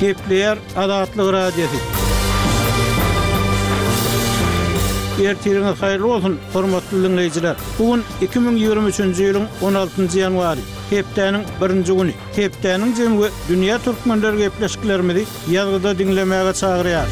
Gepleyer Adatlyk radiosu. Ertiriniz hayırlı olsun, hormatly dinleyijiler. Bugün 2023-nji ýylyň 16-njy ýanwary, hepdeniň 1-nji güni. Hepdeniň jemgy dünýä türkmenleri gepleşiklerimizi ýazgyda dinlemäge çagyrýar.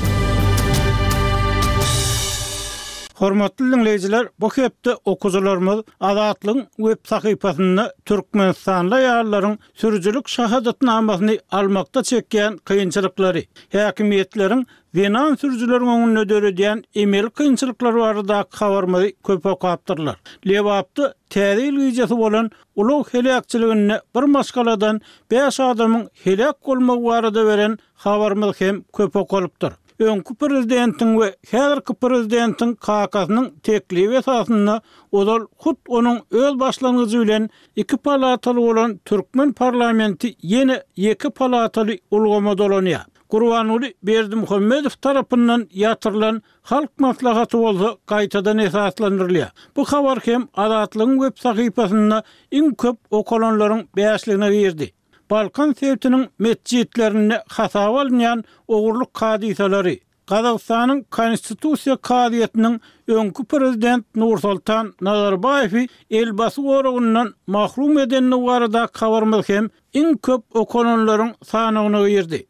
Hormatly dinleyijiler, bu hepde okuwçylarymyz Adatlyň web sahypasyny Türkmenistanly ýarlaryň sürüjülük şahadatnamasyny almakda çekýän kynçylyklary, häkimiýetleriň Venan sürücülerin önüne döredýän emel kynçylyklary barada habarmy köp okapdyrlar. Lewapdy täze ilgijesi bolan ulug helakçylygyny bir maskaladan 5 adamyň helak bolmagy barada beren habarmy hem köp okalypdyr. Öňkü prezidentiň we häzirki prezidentiň kakasynyň teklibi esasynda olal hut onuň öz başlangyjy bilen 2 palataly bolan Türkmen parlamenti ýene 2 palataly ulgama dolanýar. Gurbanuly Berdimuhammedow tarapyndan ýatyrylan halk maslahaty bolsa gaýtadan esaslandyrylýar. Bu habar hem Adatlyň web sahypasynda iň köp okalanlaryň beýasligine girdi. Balkan sewtiniň mesjidlerini hasaba almayan ogurluk kadisalary, Gazagstanyň konstitusiýa kadiýetiniň öňkü prezident Nursultan Nazarbayew elbasy goragyndan mahrum edenini barada habarmy hem iň köp okalanlaryň sanygyna girdi.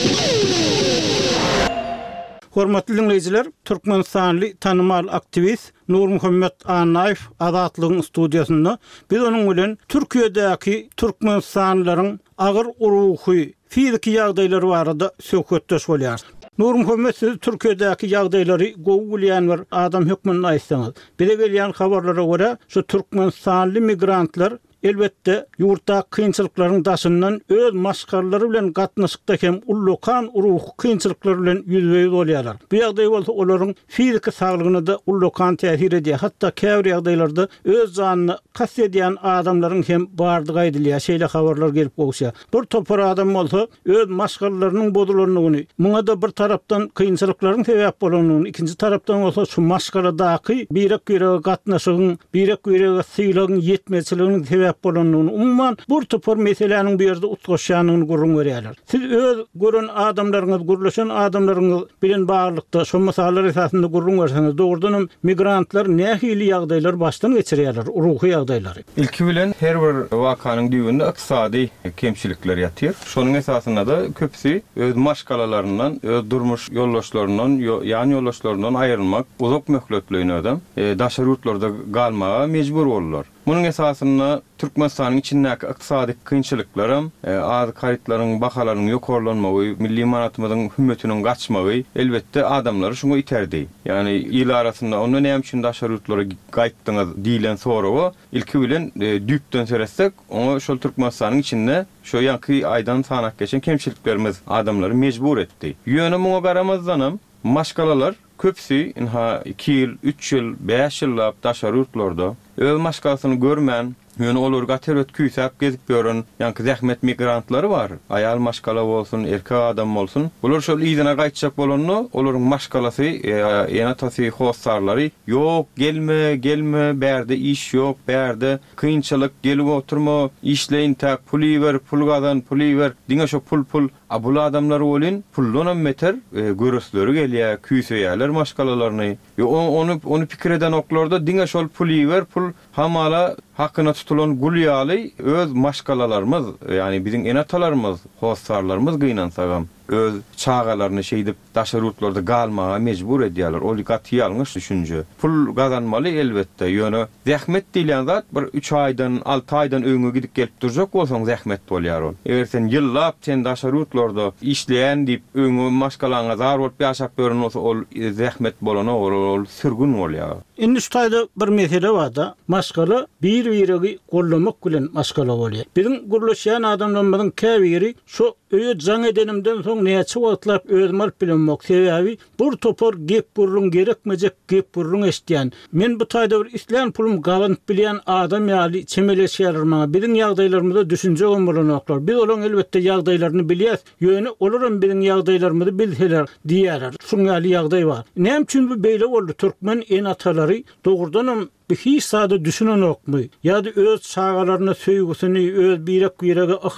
Hormatly dinleyijiler, Türkmenistanly tanymal aktivist Nur Muhammed Anaýew Adatlygyň studiýasynda biz onuň bilen Türkiýedäki türkmenistanlylaryň agyr uruhy, fiziki ýagdaýlary barada söhbetdeş bolýar. Nur Muhammed, siz Türkiýedäki ýagdaýlary gowy bilýän bir adam hökmüni aýtsaňyz. Bize gelýän habarlara görä, şu türkmenistanly migrantlar elbette ýurtda kynçylyklaryň daşyndan öz maşgarlary bilen gatnaşykda hem ullukan uruh kynçylyklar bilen ýüzbeýiz bolýarlar. Bu ýagdaý bolsa olaryň fiziki saglygyna da ullukan täsir edýär. Hatda käbir ýagdaýlarda öz janyny kas edýän adamlaryň hem bardygy aýdylýar. Şeýle habarlar gelip gowşýar. Bir topar adam bolsa öz maşgarlarynyň bodulanyny, muňa da bir tarapdan kynçylyklaryň sebäp bolanyny, ikinji tarapdan bolsa şu maşgaradaky birek-birege gatnaşygyň, birek-birege syýlagyň ýetmezçiliginiň sebäp bolanyny, umman bir topar meseleniň bir ýerde utgaşýanyny gurrun görýärler. Siz öz görän adamlaryňyz, gurlaşan adamlaryňyz bilen baglykda şu meseleler esasynda gurrun görseňiz, dogrudan migrantlar nähili ýagdaýlar başdan geçirýärler, uruhy ýagdaýlary. İlki bilen her bir wakanyň düýbünde iqtisady kemçilikler ýatyr. Şonuň esasynda da köpsi öz maşgalalaryndan, öz durmuş ýoldaşlaryndan, ýany ýoldaşlaryndan aýrylmak, uzak möhletliğine adam daşary ýurtlarda galmaga mejbur bolurlar. Bunun esasında Türkmenistan'ın içindeki iqtisadi kynçylyklary, az karytlaryň bahalarynyň ýokarlanmagy, milli manatymyzyň hümmetiniň gaçmagy elbette adamlary şuňa iterdi. Yani ýyl arasynda onu näme üçin daşary ýurtlara gaýtdyňyz diýilen soragy ilki bilen düýpden seretsek, onu şol Türkmenistan'ın içinde şu ýanky aýdan sanak geçen kemçiliklerimiz adamlary mejbur etdi. Ýöne muňa garamazdanam maşgalalar köpsi 2 ýyl, 3 ýyl, 5 ýyllap daşary ýurtlarda öz maşgalasyny görmän, ýöne olar gateröt küýsäp gezip görün, ýanky zähmet migrantlary bar. Aýal maşgala bolsun, erkek adam bolsun. Olar şol ýyzyna gaýtjak bolanyny, olaryň maşgalasy, ýene tasy howsarlary ýok, gelme, bärde iş ýok, bärde kynçylyk, gelip oturma, işleýin tak, puly ber, pul gazan, puly ber, diňe şo pul. Bu adamlar bolyn pulldan meter görüsleri gelýär, küýseýärler maşgalalaryny. Onu pikir eden oklarda diňe şol puly ber, pul hamala hakyna tutulan gulýaly öz maşgalalarymyz, yani bizim enatalarymyz, howsarlarymyz gynansagam öz çağalaryny şeýdip daşary ýurtlarda galmaga mejbur edýärler. Ol gaty ýalňyş düşünje. Pul gazanmaly elbette. Ýöne zähmet diýilen zat bir 3 aýdan, 6 aýdan öňe gidip gelip durjak bolsaň zähmet bolýar ol. Eger sen ýyllap sen daşary ýurtlarda işleýän diýip öňe maşgalaňa zar bolup ýaşap görün bolsa ol zähmet bolany ol sürgün bolýar. Indi şu taýda bir mesele bar da, maşgala bir-birigi gollamak bilen maşgala bolýar. Bizim gurlaşýan adamlarymyzyň käbiri şu öýe jaň edenimden soň näçe wagtlap özmal bilen mok sebäbi bir topar gep gurrun gerekmejek gep gurrun eşdýän. Men bu taýda bir islan pulum galan bilýän adam ýaly çemeleşýär maňa. Bizim ýagdaýlarymyzda düşünje bolmalanoklar. Biz olaň elbette ýagdaýlaryny bilýäs. Ýöne olaram bizim ýagdaýlarymyzy bilseler diýerler. Şuňa ýaly ýagdaý bar. Näme üçin bu beýle boldy? Türkmen enatalary dogrudanam hiç sada düşünen okmy. Ya da öz çağalarına söýgüsini, öz birek